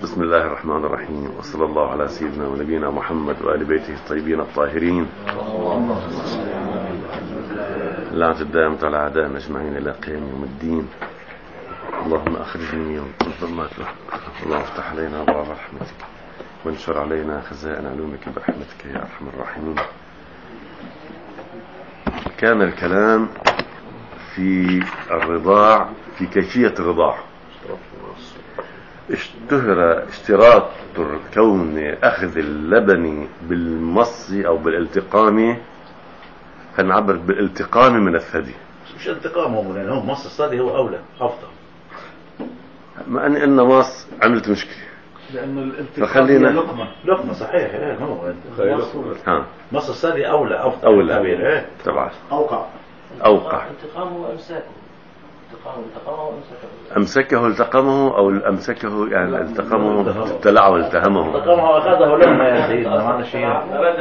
بسم الله الرحمن الرحيم، وصلى الله على سيدنا ونبينا محمد وآل بيته الطيبين الطاهرين، لعنة الدائمة على أعدائنا أجمعين إلى قيام يوم الدين. اللهم أخرجني من ظلمات الوهم، اللهم افتح علينا أبواب رحمتك وانشر علينا خزائن علومك برحمتك يا أرحم الراحمين. كان الكلام في الرضاع، في كيفية الرضاع. اشتهر اشتراط كون أخذ اللبن بالمص أو بالالتقام، فنعبر بالالتقام من الثدي، مش التقامه، لأن هو مص الثدي هو أولى أفضل. ما أن مص عملت مشكلة، لأنه الالتقام هي لقمة صحيح. هو مص الثدي أولى أفضل أولى طبعا أوقع. التقامه وأمساكه، أمسكه التقمه أو أمسكه، يعني التقمه ابتلعه التهمه. التقمه وأخذه لما يا سيدنا ما هذا شيء.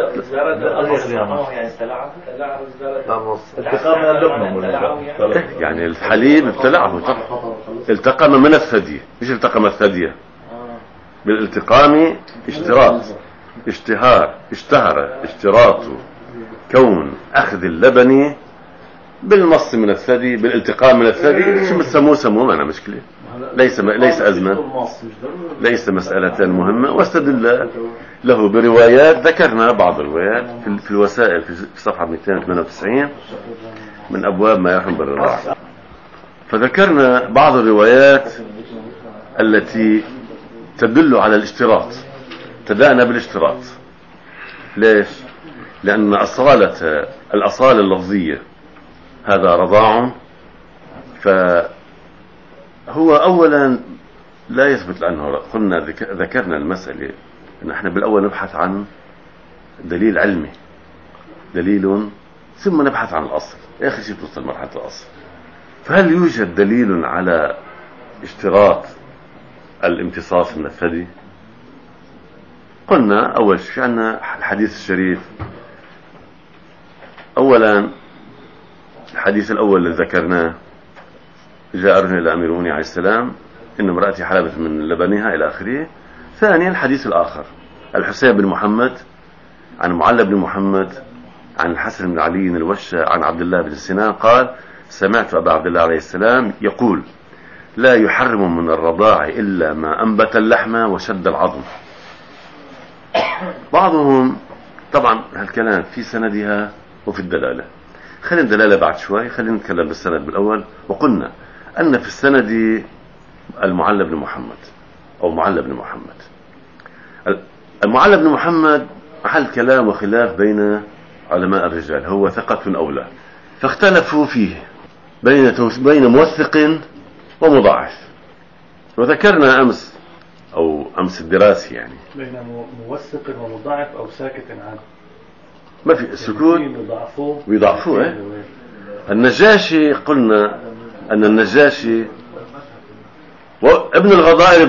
التقام من اللقمة يعني الحليب ابتلعه طبعا، التقم من الثدي، مش التقم الثدي. بالالتقام اشتهر اشتراط كون أخذ اللبن بالمص من الثدي، بالالتقام من الثدي. شو بتسموه ما أنا مشكلة، ليس أزمة، ليس مسألة مهمة. واستدل له بروايات، ذكرنا بعض الروايات في الوسائل في صفحة 298 من أبواب ما يحرم بالرضاعة. فذكرنا بعض الروايات التي تدل على الاشتراط. ابتدأنا بالاشتراط. ليش؟ لأن الأصالة اللفظية هذا رضاع، فهو أولا لا يثبت عنه. قلنا ذكرنا المسألة أن احنا بالأول نبحث عن دليل علمي، ثم نبحث عن الأصل. آخر شيء توصل مرحلة الأصل. فهل يوجد دليل على اشتراط الامتصاص من الثدي؟ قلنا أول شيء عندنا الحديث الشريف. أولا الحديث الأول اللي ذكرناه، جاء رجل إلى أمير المؤمنين عليه السلام إن امرأتي حلبت من لبنها إلى آخره. ثانيا الحديث الآخر، الحسين بن محمد عن معل بن محمد عن الحسن بن علي الوشة عن عبد الله بن سنان قال: سمعت أبا عبد الله عليه السلام يقول: لا يحرم من الرضاع إلا ما أنبت اللحم وشد العظم. بعضهم طبعا هالكلام في سندها وفي الدلالة. خلينا الدلالة بعد شوي، خلينا نتكلم بالسند بالأول. وقلنا أن في السند المعل بن محمد أو معل بن محمد. المعل بن محمد محل كلام وخلاف بين علماء الرجال، هو ثقة أو لا، فاختلفوا فيه بين موثق ومضاعف. وذكرنا أمس الدراسي يعني بين موثق ومضاعف أو ساكت عنه، ما في السكوت ويضعفوه. النجاشي قلنا أن النجاشي وابن الغضائر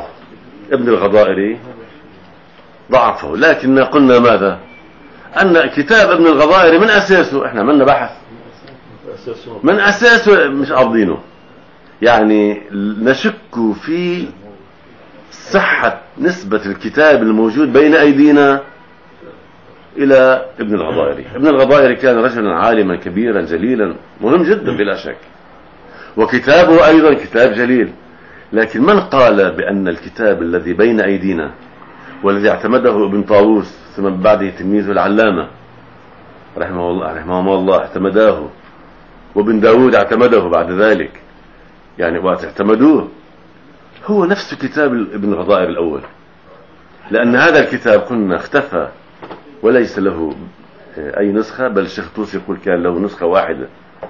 ضعفه، لكن قلنا ماذا؟ أن كتاب ابن الغضائر من أساسه، احنا منا بحث من أساسه مش قابضينه، يعني نشك في صحة نسبة الكتاب الموجود بين أيدينا إلى ابن الغضائري. ابن الغضائري كان رجلا عالما كبيرا جليلا مهم جدا بلا شك، وكتابه أيضا كتاب جليل. لكن من قال بأن الكتاب الذي بين أيدينا والذي اعتمده ابن طاووس ثم بعده تلميذه العلامة رحمه الله اعتمداه، وابن داود اعتمده بعد ذلك، يعني واعتمدوه، هو نفس كتاب ابن الغضائر الأول. لأن هذا الكتاب قلنا اختفى وليس له أي نسخة، بل الشيخ طوسي يقول كان له نسخة واحدة،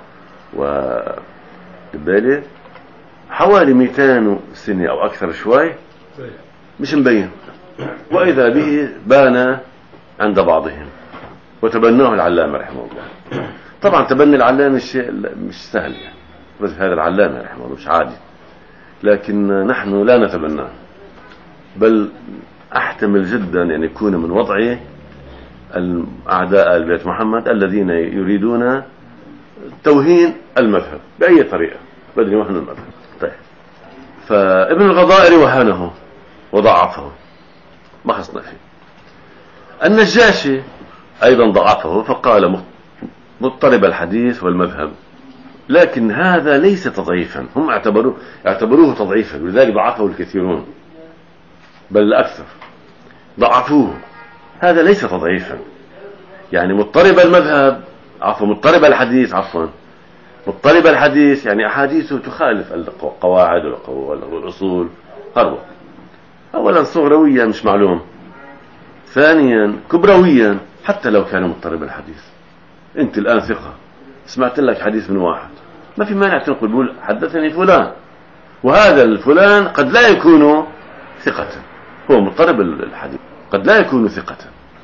وبالتالي حوالي 200 سنة أو أكثر شوي مش مبين، وإذا به بان عند بعضهم وتبناه العلامة رحمه الله. طبعا تبني العلامة الشيء مش سهل يعني، بس هذا العلامة رحمه الله مش عادي، لكن نحن لا نتبناه، بل أحتمل جدا أن يكون من وضع أعداء البيت محمد الذين يريدون توهين المذهب بأي طريقة بدل يوهن المذهب. طيب، فابن الغضائر وهنه وضعفه، ما خصنا فيه. النجاشي أيضا ضعفه فقال مضطرب الحديث والمذهب، لكن هذا ليس تضعيفا، هم اعتبروه تضعيفا، ولذلك ضعفه الكثيرون بل الأكثر ضعفوه. هذا ليس تضعيفا، يعني مضطرب المذهب مضطرب الحديث مضطرب الحديث يعني أحاديثه تخالف القواعد والأصول هرب. أولا صغرويا مش معلوم، ثانيا كبرويا. حتى لو كان مضطرب الحديث، أنت الآن ثقة، سمعت لك حديث من واحد، ما في مانع تنقل بقول حدثني فلان، وهذا الفلان قد لا يكون ثقة، هو مضطرب الحديث قد لا يكون ثقة،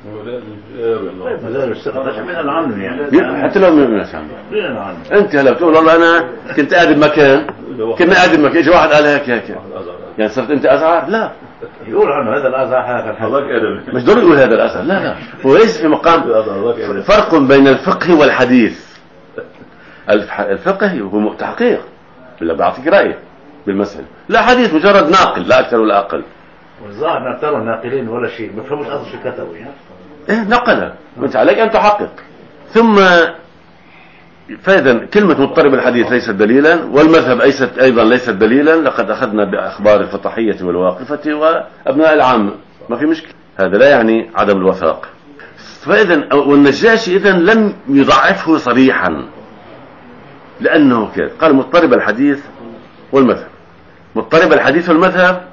حتى لو من الناس عنه. انت هلا بتقول والله انا كنت قاعد بمكان، كنا قاعد بمكان، اجى واحد قال هيك يعني صرت انت ازعر؟ لا، يقول عنه هذا الازعر، مش ضروري يقول هذا الازعر، لا هو ليس في مقام. فرق بين الفقه والحديث. الفقه هو تحقيق، ولا بعطيك رأي بالمسألة، لا حديث مجرد ناقل لا اكثر ولا اقل. والظاهر نعتبر ناقلين ولا شيء، ما فهموش اصل شو كتبوا يعني. ايه نقله، وانت عليك ان تحقق. ثم فاذا كلمة مضطرب الحديث ليست دليلا، والمذهب ايضا ليست دليلا. لقد اخذنا باخبار الفطحية والواقفة وابناء العامة، ما في مشكلة، هذا لا يعني عدم الوثاق. فاذا والنجاشي اذا لم يضعفه صريحا، لانه كده قال مضطرب الحديث والمذهب. مضطرب الحديث والمذهب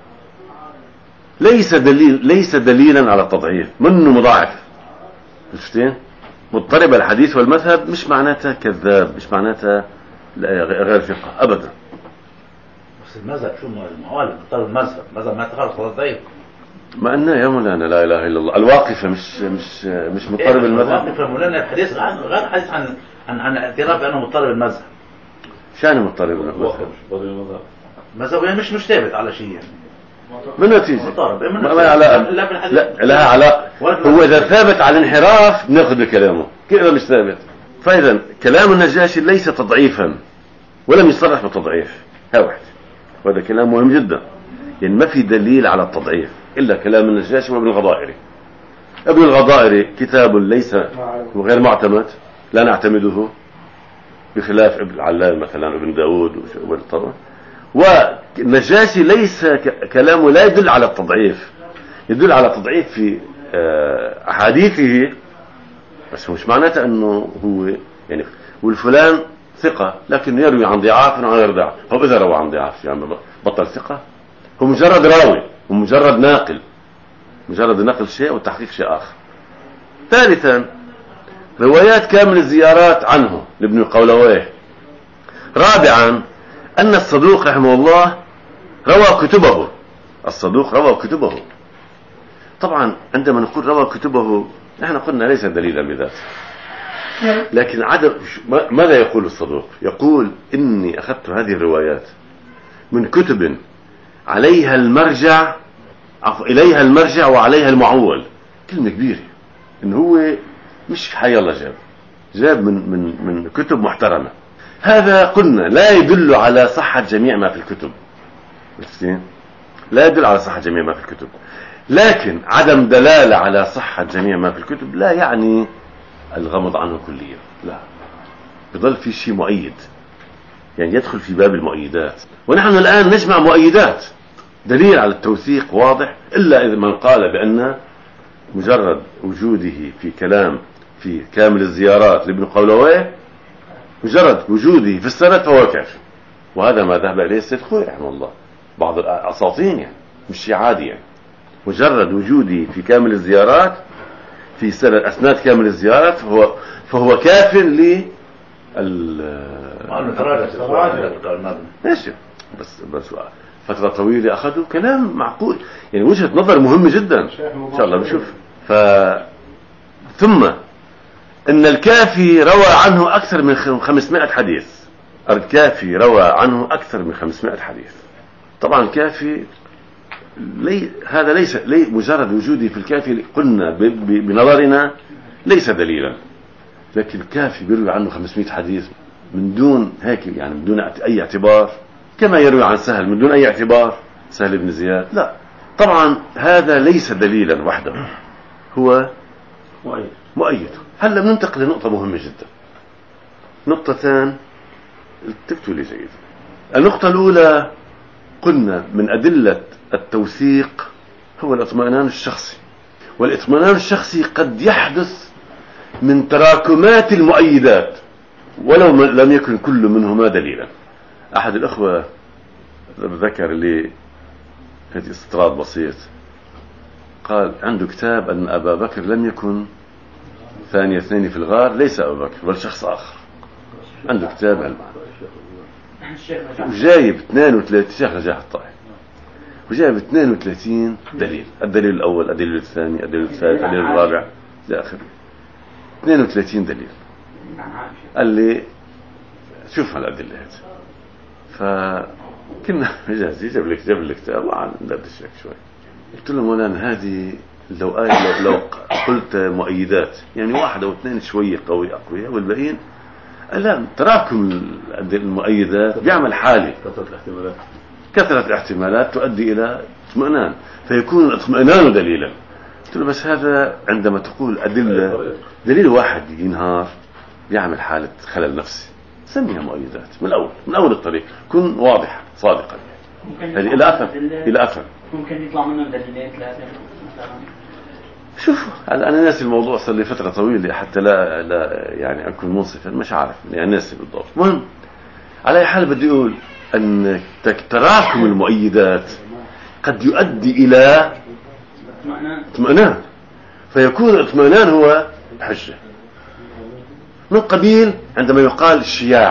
ليس دليلا على التضعيف، منه مضاعف. شفتين؟ مضطرب الحديث والمذهب مش معناتها كذاب، مش معناتها غير ثقة ابدا. بس المذهب شو الموالد؟ مضطرب المذهب ما تخلص ولا ضعيف. ما قلنا يا مولانا لا اله الا الله، الواقفة مش مضطرب المذهب. الواقفة مولانا الحديث غير حديث عن اعتراف بانه مضطرب المذهب. شان مضطرب المذهب؟ مذهب يعني مش ثابت على شيء يعني. من نتيجة ما لها علاقة. هو إذا ثابت على الانحراف نأخذ بكلامه، كذا مش ثابت. فإذا كلام النجاشي ليس تضعيفا، ولم يصرح بالتضعيف، ها واحد، وهذا كلام مهم جدا. يعني ما في دليل على التضعيف إلا كلام النجاشي وابن الغضائري. ابن الغضائري كتاب ليس غير معتمد، لا نعتمده، بخلاف ابن العلال مثلا ابن داود والطبع. والنجاشي ليس كلامه لا يدل على التضعيف، يدل على التضعيف في أحاديثه، بس مش معناته أنه هو يعني والفلان ثقة لكن يروي عن ضعاف وعن غير ضعاف. هو إذا روى عن ضعاف يعني بطل ثقة؟ هو مجرد راوي ومجرد ناقل، مجرد نقل شيء وتحقيق شيء آخر. ثالثا روايات كامل الزيارات عنه لابن قولويه. رابعا أن الصدوق رحمه الله روى كتبه. الصدوق روى كتبه. طبعا عندما نقول روى كتبه نحن قلنا ليس دليلا بذاته، لكن عدم ماذا يقول الصدوق؟ يقول إني أخذت هذه الروايات من كتب عليها المرجع إليها المرجع وعليها المعول. كلمة كبيرة، إن هو مش حي الله جاب من كتب محترمة. هذا قلنا لا يدل على صحة جميع ما في الكتب، لا يدل على صحة جميع ما في الكتب، لكن عدم دلالة على صحة جميع ما في الكتب لا يعني الغمض عنه كليا، لا، يظل في شيء مؤيد، يعني يدخل في باب المؤيدات. ونحن الآن نجمع مؤيدات، دليل على التوثيق واضح، إلا إذا من قال بأن مجرد وجوده في كامل الزيارات لابن قولويه، مجرد وجوده في السند فهو كافي. وهذا ما ذهب إليه السيد خوي رحمه الله، بعض الأساطين يعني، مش شيء عادي يعني. مجرد وجوده في كامل الزيارات في سند أسناد كامل الزيارات فهو كاف ماشي. بس فترة طويلة أخذوا كلام معقول، يعني وجهة نظر مهمة جدا إن شاء الله بنشوف. ثم إن الكافي روى عنه أكثر من 500 حديث. الكافي روى عنه أكثر من 500 حديث. طبعا الكافي هذا ليس مجرد وجودي في الكافي قلنا بنظرنا ليس دليلا، لكن الكافي بيروي عنه 500 حديث من دون هيك، يعني من دون أي اعتبار، كما يروي عن سهل من دون أي اعتبار، سهل بن زياد، لا، طبعا هذا ليس دليلا وحده، هو مؤيد. هلا بننتقل لنقطة مهمة جدا، نقطتان التفتوا لي جيد. النقطة الأولى قلنا من أدلة التوثيق هو الاطمئنان الشخصي، والاطمئنان الشخصي قد يحدث من تراكمات المؤيدات ولو لم يكن كل منهما دليلا. أحد الأخوة ذكر لي هذه استطراد بسيط، قال عنده كتاب أن أبا بكر لم يكن ثاني اثنين في الغار، ليس أبا بكر بل شخص آخر. عنده كتاب هالمعنى، وجايب 32 شيخ نجاح الطائي، وجايب 32 دليل، الدليل الأول، الدليل الثاني، الدليل الثالث، الدليل الرابع إلى آخره، 32 دليل. قال لي شوف هالأدلة هذه، فكنا جاهزين، جاب لي كتاب وعن ندردش شوي. قلت له مولانا هذه لو قلت مؤيدات يعني واحد أو اثنين شوية أقوياء والباقيين لا، تراكم المؤيدات بيعمل حالة، كثرة الاحتمالات تؤدي إلى اطمئنان، فيكون الاطمئنان دليلا. قلت له بس هذا عندما تقول أدلة، دليل واحد ينهار بيعمل حالة خلل نفسي، سميها مؤيدات من أول الطريق، كن واضح صادقا. هذه إلى أثر ممكن يطلع منه دليلين ثلاثة مثلا. شوف أنا ناسي الموضوع صار لي فترة طويلة حتى لا يعني أكون منصفا، مش عارف يعني ناسي بالضبط. المهم على أي حال بدي أقول أن تراكم المؤيدات قد يؤدي إلى اطمئنان، فيكون الاطمئنان هو حجة من قبيل عندما يقال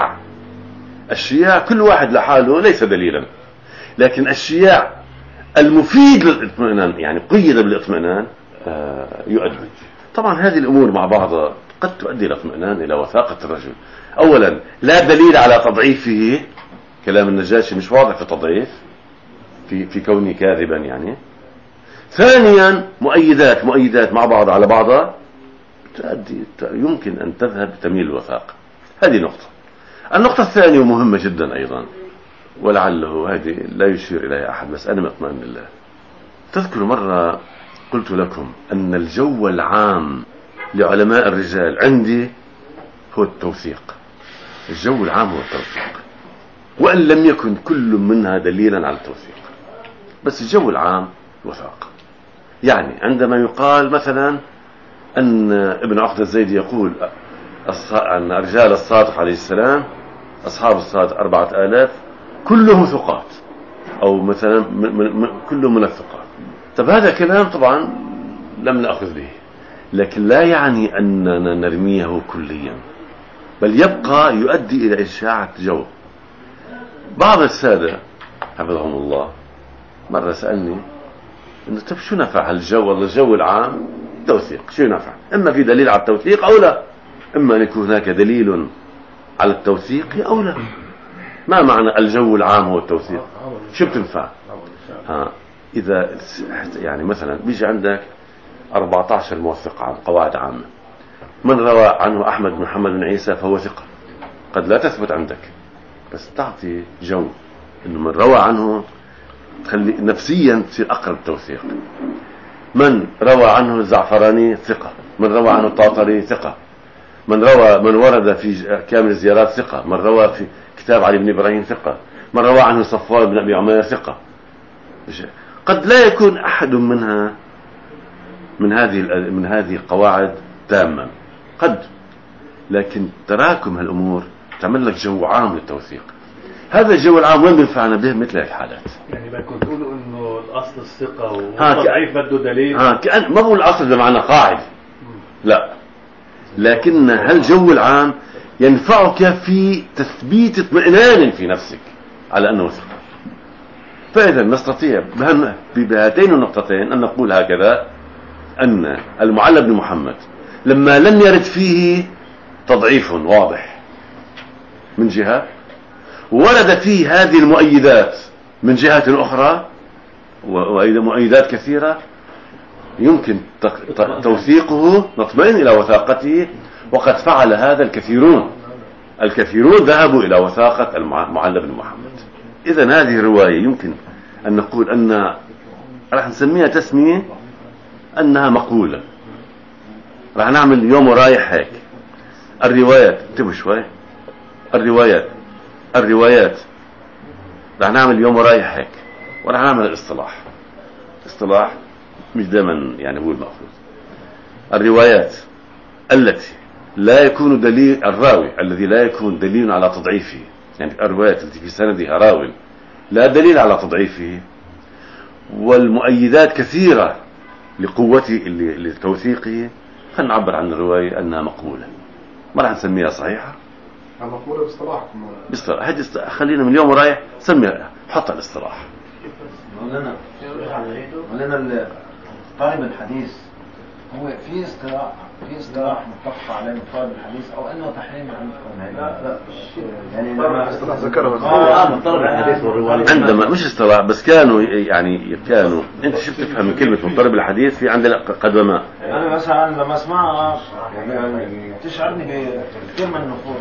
الشياع كل واحد لحاله ليس دليلا، لكن الشياع المفيد للاطمئنان يعني قيد بالاطمئنان يؤدي. طبعا هذه الأمور مع بعضها قد تؤدي إلى اطمئنان، إلى وثاقة الرجل. أولا لا دليل على تضعيفه، كلام النجاشي مش واضح في تضعيف في كونه كاذبا يعني. ثانيا مؤيدات مع بعض على بعضها تؤدي يمكن أن تذهب تميل الوثاقة. هذه نقطة. النقطة الثانية مهمة جدا أيضا، ولعله هذه لا يشير إليها أحد بس أنا مطمئن لله. تذكر مرة قلت لكم أن الجو العام لعلماء الرجال عندي هو التوثيق. الجو العام هو التوثيق، وأن لم يكن كل منها دليلا على التوثيق، بس الجو العام وثاق. يعني عندما يقال مثلا أن ابن عقدة الزيدي يقول أن رجال الصادق عليه السلام أصحاب الصادق 4000 كلهم ثقات، أو مثلا كلهم من الثقات. طب هذا كلام طبعا لم نأخذ به، لكن لا يعني أننا نرميه كليا، بل يبقى يؤدي إلى إشاعة جو. بعض السادة حفظهم الله مرة سألني إنه طب شو نفع الجو، والله الجو العام توثيق شو نفع؟ إما في دليل على التوثيق أو لا، إما أن يكون هناك دليل على التوثيق أو لا. ما معنى الجو العام هو التوثيق؟ شو بتنفع؟ إذا يعني مثلا بيجي عندك 14 موثق عام، قواعد عامة، من روى عنه أحمد بن محمد بن عيسى فهو ثقة، قد لا تثبت عندك بس تعطي جو إنه من روى عنه تخلي نفسيا تصير أقرب توثيق. من روى عنه الزعفراني ثقة، من روى عنه الطاطري ثقة، من ورد في كامل الزيارات ثقة، من روى في كتاب علي بن إبراهيم ثقة، من روى عنه صفوان بن أبي عمير ثقة. قد لا يكون أحد منها من هذه القواعد تاما قد، لكن تراكم هالأمور تعمل لك جو عام للتوثيق. هذا الجو العام وين بينفعنا به مثل هالحالات؟ يعني بدكم تقولوا انه الاصل الثقه والضعيف بده دليل. كأن ما بقول الاصل بمعنى قاعده، لا، لكن هالجو العام ينفعك في تثبيت اطمئنان في نفسك على انه ثقه. فاذا نستطيع بهاتين النقطتين ان نقول هكذا ان المعلى بن محمد لما لم يرد فيه تضعيف واضح من جهه، ورد فيه هذه المؤيدات من جهة أخرى، وأيضا مؤيدات كثيرة، يمكن توثيقه، نطمئن إلى وثاقته. وقد فعل هذا الكثيرون ذهبوا إلى وثاقة المعلى بن محمد. إذن هذه الرواية يمكن أن نقول أن راح نسميها تسمية أنها مقبولة. راح نعمل يوم ورايح هيك. الروايات، انتبهوا شوي، الروايات راح نعمل يوم ورايح هيك، وراح نعمل الاصطلاح مش دائما يعني هو المأخوذ. الروايات التي لا يكون دليل، الراوي الذي لا يكون دليل على تضعيفه، يعني الروايات التي في سندها راوي لا دليل على تضعيفه والمؤيدات كثيرة لقوته لتوثيقه، خلينا نعبر عن الرواية أنها مقبولة. ما راح نسميها صحيحة، مقبولة باصطلاحكم. خلينا من اليوم ورايح سميها، حط الاصطلاح. مولانا طالب الحديث هو في اصطلاح متفق عليه من طالب الحديث او انه تحريم عن لا يعني لما اصطلاح ذكره من طالب الحديث والروايه عندما مش اصطلاح بس كانوا انت شفت تفهم من كلمه مضطرب الحديث في عندنا قدماء. انا مثلا لما اسمعها يعني تشعرني بكثير من النفور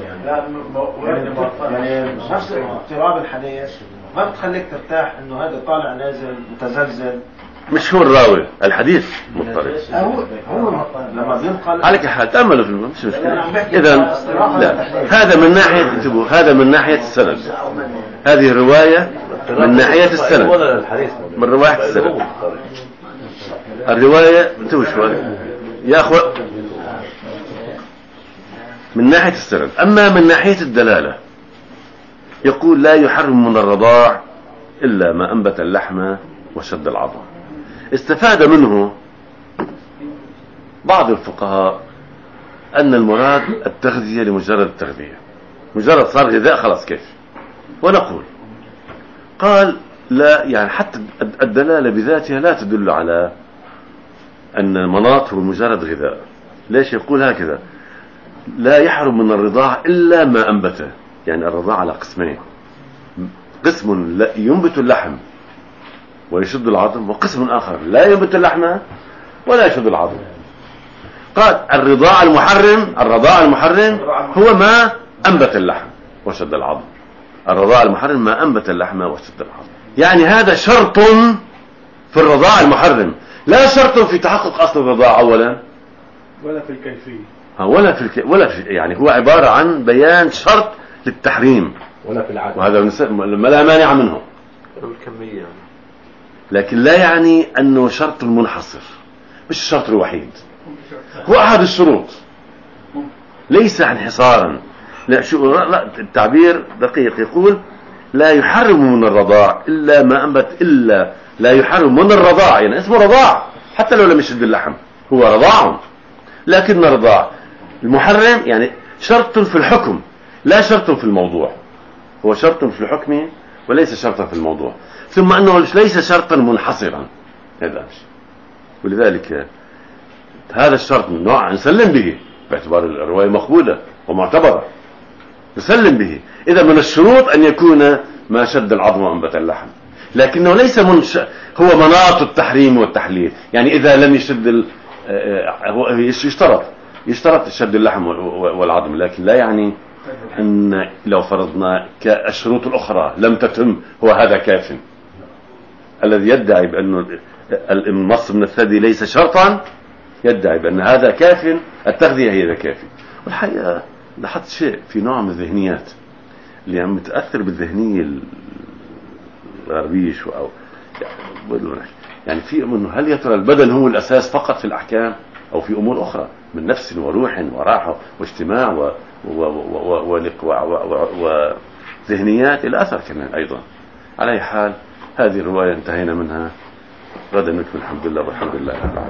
يعني نفس اضطراب الحديث ما بتخليك ترتاح انه هذا طالع نازل متزلزل. مش هو الراوي الحديث مضطرب، هو لما بينقل عليك حال تأملوا في مش مشكلة. إذا لا، هذا من ناحية، انتبهوا، هذا من ناحية السند، هذه الرواية من ناحية السند، من رواية السند. الرواية انتبهوا شوي يا أخوة، من ناحية السند. أما من ناحية الدلالة يقول لا يحرم من الرضاع إلا ما أنبت اللحم وشد العظم. استفاد منه بعض الفقهاء أن المراد التغذية لمجرد التغذية، مجرد صار غذاء خلاص كيف. ونقول قال لا، يعني حتى الدلالة بذاتها لا تدل على أن المناط هو مجرد غذاء. ليش يقول هكذا؟ لا يحرم من الرضاع إلا ما أنبته، يعني الرضاع على قسمين، قسم ينبت اللحم ويشد العظم، وقسم آخر لا ينبت اللحم ولا يشد العظم. قال الرضاع المحرم هو ما أنبت اللحم وشد العظم. الرضاع المحرم ما أنبت اللحم وشد العظم، يعني هذا شرط في الرضاع المحرم، لا شرط في تحقق أصل الرضاع أولا ولا في الكيفية ولا في يعني هو عبارة عن بيان شرط للتحريم ولا في العادة، وهذا ما لا مانع منه، الكمية، لكن لا يعني أنه شرط منحصر، مش الشرط الوحيد، هو أحد الشروط ليس انحصارا. لا التعبير دقيق، يقول لا يحرم من الرضاع إلا ما أنبت، إلا لا يحرم من الرضاع، يعني اسمه رضاع حتى لو لم يشد اللحم هو رضاع، لكن الرضاع المحرم يعني شرط في الحكم لا شرط في الموضوع، هو شرط في الحكم وليس شرطا في الموضوع، ثم أنه ليس شرطا منحصرا، هذا مش. ولذلك هذا الشرط نوع نسلم به باعتبار الرواية مقبولة ومعتبرة، نسلم به. إذا من الشروط أن يكون ما شد العظم وأنبت اللحم، لكنه ليس هو مناط التحريم والتحليل، يعني إذا لم يشد هو يشترط شد اللحم والعظم، لكن لا يعني أن لو فرضنا كالشروط الأخرى لم تتم هو هذا كاف. الذي يدعي بأن النص من الثدي ليس شرطا يدعي بأن هذا كاف، التغذية هي ذا كافي. والحقيقة لاحظت شيء في نوع من الذهنيات اللي عم متأثر بالذهنية الغربية أو يعني في أنه هل يا ترى البدن هو الأساس فقط في الأحكام أو في أمور أخرى من نفس وروح وراحة واجتماع وذهنيات إلى أثر كمان أيضا. على أي حال هذه الرواية انتهينا منها، غدا نكمل الحمد لله والحمد لله.